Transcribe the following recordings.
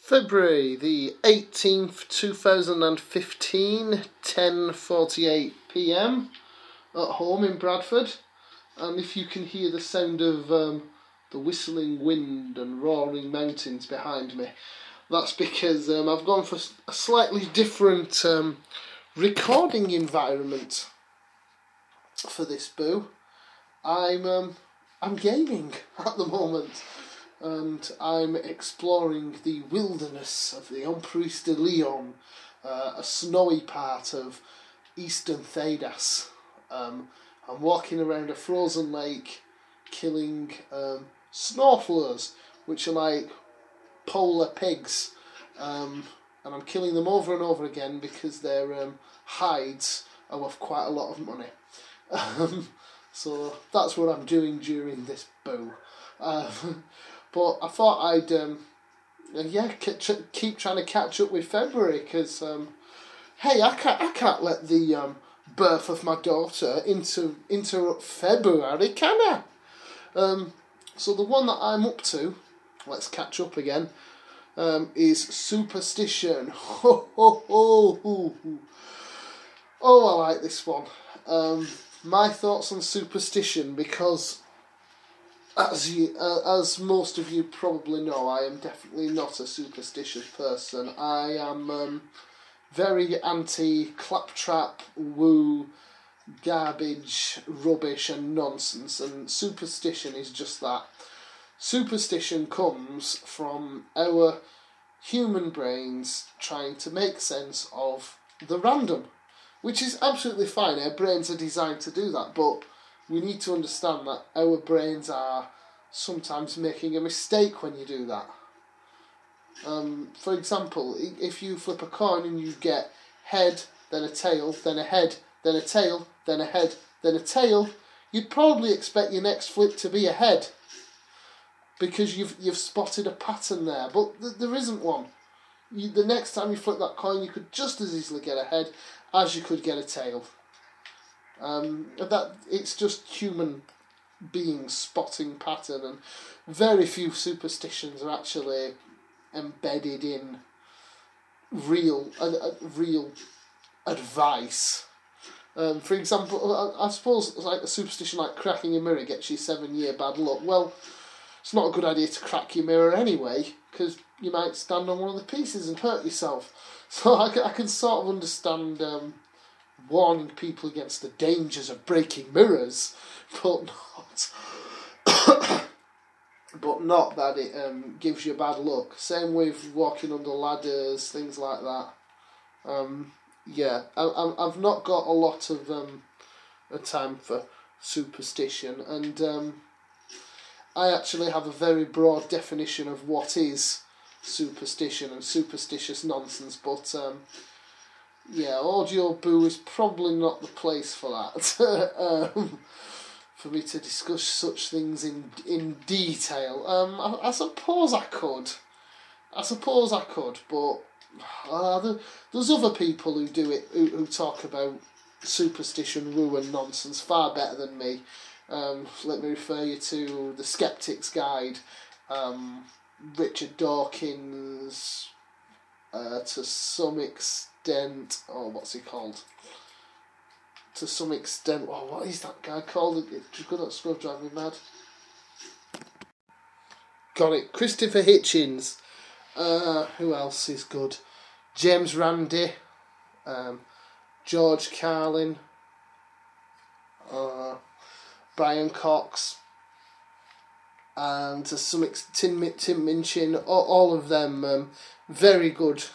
February the 18th, 2015, 10:48 p.m. at home in Bradford. And if you can hear the sound of the whistling wind and roaring mountains behind me, that's because I've gone for a slightly different recording environment for this boo. I'm gaming at the moment, and I'm exploring the wilderness of the Emprise de Lyon, a snowy part of eastern Thedas. I'm walking around a frozen lake, killing snowflowers, which are like polar pigs, and I'm killing them over and over again because their hides are worth quite a lot of money. So that's what I'm doing during this boo. But I thought I'd keep trying to catch up with February, because hey, I can't let the birth of my daughter interrupt February, can I? So the one that I'm up to, let's catch up again, is Superstition. Ho, ho, ho, ho. Oh, I like this one. My thoughts on Superstition, because as most of you probably know, I am definitely not a superstitious person. I am very anti-claptrap, woo, garbage, rubbish and nonsense, and superstition is just that. Superstition comes from our human brains trying to make sense of the random, which is absolutely fine. Our brains are designed to do that, but we need to understand that our brains are sometimes making a mistake when you do that. For example, if you flip a coin and you get head, then a tail, then a head, then a tail, then a head, then a tail, you'd probably expect your next flip to be a head, because you've spotted a pattern there, but there isn't one. The next time you flip that coin, you could just as easily get a head as you could get a tail. It's just human beings spotting pattern, and very few superstitions are actually embedded in real advice. For example, I suppose like a superstition like cracking a mirror gets you 7-year bad luck. Well, it's not a good idea to crack your mirror anyway, because you might stand on one of the pieces and hurt yourself. So I can sort of understand warning people against the dangers of breaking mirrors, but not that it gives you bad luck. Same with walking under ladders, things like that. I've not got a lot of time for superstition, and I actually have a very broad definition of what is superstition and superstitious nonsense, but Audio Boo is probably not the place for that. For me to discuss such things in detail. I suppose I could, but there's other people who do it, who talk about superstition, woo and nonsense far better than me. Let me refer you to The Skeptic's Guide, Richard Dawkins, to some extent, what's he called? To some extent, what is that guy called? It's good at Scrub Drive Me Mad. Got it. Christopher Hitchens. Who else is good? James Randi. George Carlin. Brian Cox. And to some extent, Tim Minchin. All of them very good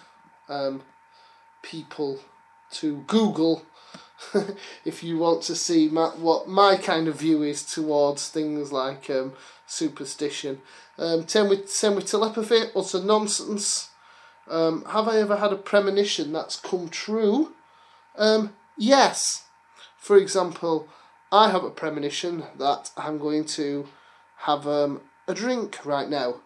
people to Google if you want to see what my kind of view is towards things like superstition. Same with telepathy, utter nonsense. Have I ever had a premonition that's come true? Yes. For example, I have a premonition that I'm going to have a drink right now.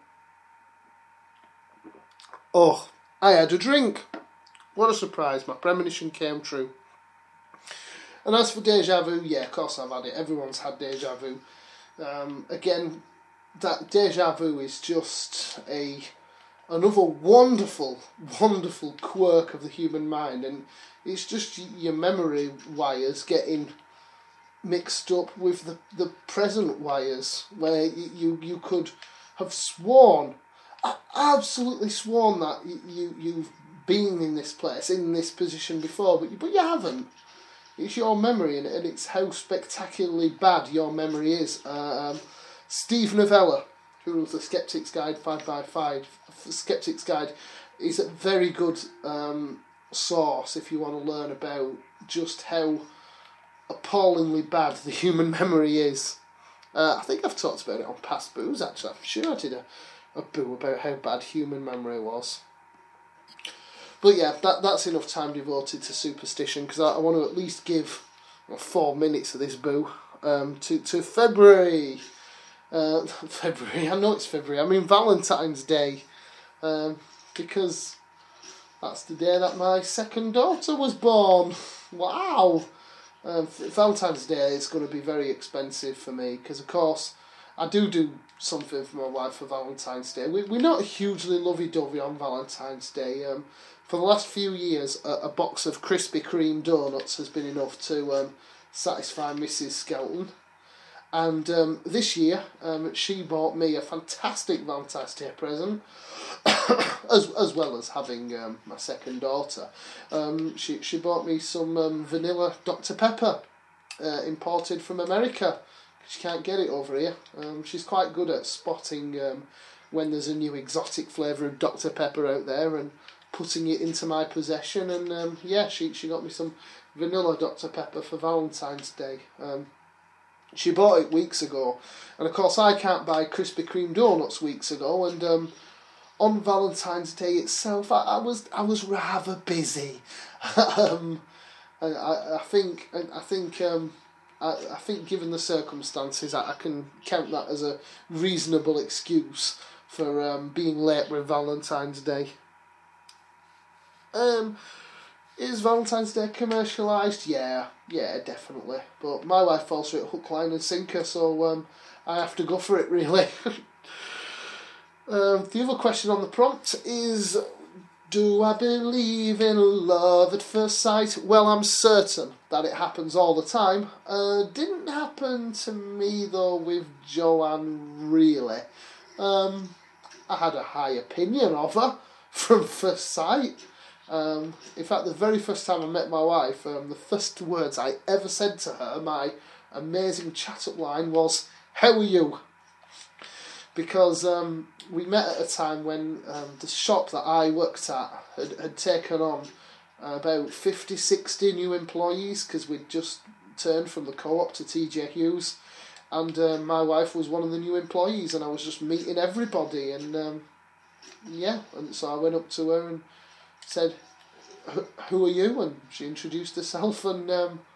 Oh, I had a drink. What a surprise, my premonition came true. And as for deja vu, yeah, of course I've had it. Everyone's had deja vu. Again, that deja vu is just a another wonderful, wonderful quirk of the human mind, and it's just your memory wires getting mixed up with the present wires, where you could have sworn, absolutely sworn that you've been in this place, in this position before, but you haven't. It's your memory, and it's how spectacularly bad your memory is. Steve Novella, who wrote the Skeptic's Guide 5x5, Skeptic's Guide, is a very good source if you want to learn about just how appallingly bad the human memory is. I think I've talked about it on past boos, actually. I'm sure I did a boo about how bad human memory was. But yeah, that's enough time devoted to superstition, because I want to at least give 4 minutes of this boo to February. February, I know it's February, I mean Valentine's Day, because that's the day that my second daughter was born. Wow! Valentine's Day is going to be very expensive for me, because of course I do something for my wife for Valentine's Day. We're not hugely lovey-dovey on Valentine's Day. For the last few years, a box of Krispy Kreme donuts has been enough to satisfy Mrs. Skelton. And this year, she bought me a fantastic Valentine's Day present, as well as having my second daughter. She bought me some vanilla Dr. Pepper, imported from America. She can't get it over here. She's quite good at spotting when there's a new exotic flavour of Dr. Pepper out there and putting it into my possession. And she got me some vanilla Dr. Pepper for Valentine's Day. She bought it weeks ago, and of course I can't buy Krispy Kreme donuts weeks ago. And on Valentine's Day itself, I was rather busy. I think given the circumstances, I can count that as a reasonable excuse for being late with Valentine's Day. Is Valentine's Day commercialised? Yeah, definitely. But my wife falls for it hook, line and sinker, so I have to go for it, really. The other question on the prompt is, do I believe in love at first sight? Well, I'm certain that it happens all the time. Didn't happen to me, though, with Joanne, really. I had a high opinion of her from first sight. In fact, the very first time I met my wife, the first words I ever said to her, my amazing chat-up line, was, "How are you?" Because we met at a time when the shop that I worked at had taken on about 50, 60 new employees, because we'd just turned from the co-op to TJ Hughes, and my wife was one of the new employees, and I was just meeting everybody, and and so I went up to her and said, "Who are you?" And she introduced herself, and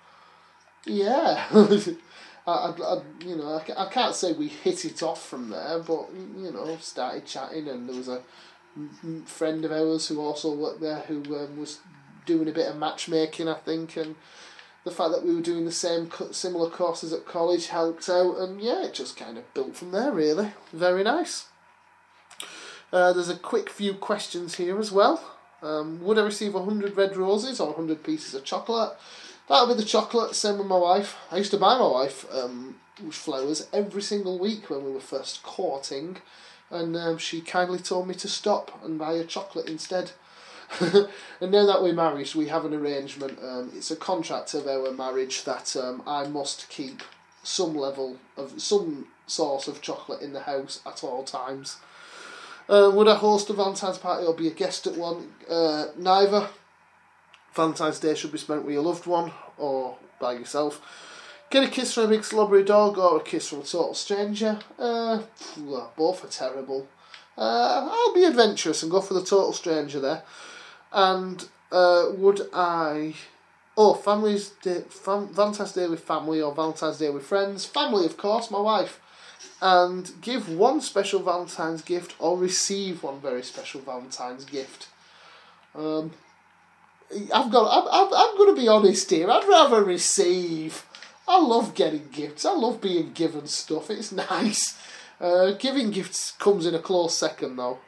I can't say we hit it off from there, but started chatting, and there was a friend of ours who also worked there who was doing a bit of matchmaking, I think, and the fact that we were doing the similar courses at college helped out, and it just kind of built from there, really. Very nice. There's a quick few questions here as well. Would I receive 100 red roses or 100 pieces of chocolate? That'll be the chocolate, same with my wife. I used to buy my wife flowers every single week when we were first courting, and she kindly told me to stop and buy a chocolate instead. And now that we're married, we have an arrangement. It's a contract of our marriage that I must keep some source of chocolate in the house at all times. Would I host a Valentine's party or be a guest at one? Neither. Valentine's Day should be spent with your loved one or by yourself. Get a kiss from a big slobbery dog or a kiss from a total stranger? Both are terrible. I'll be adventurous and go for the total stranger there. And would I... Valentine's Day with family or Valentine's Day with friends? Family, of course, my wife. And give one special Valentine's gift or receive one very special Valentine's gift. I'm going to be honest here. I'd rather receive. I love getting gifts. I love being given stuff. It's nice. Giving gifts comes in a close second, though.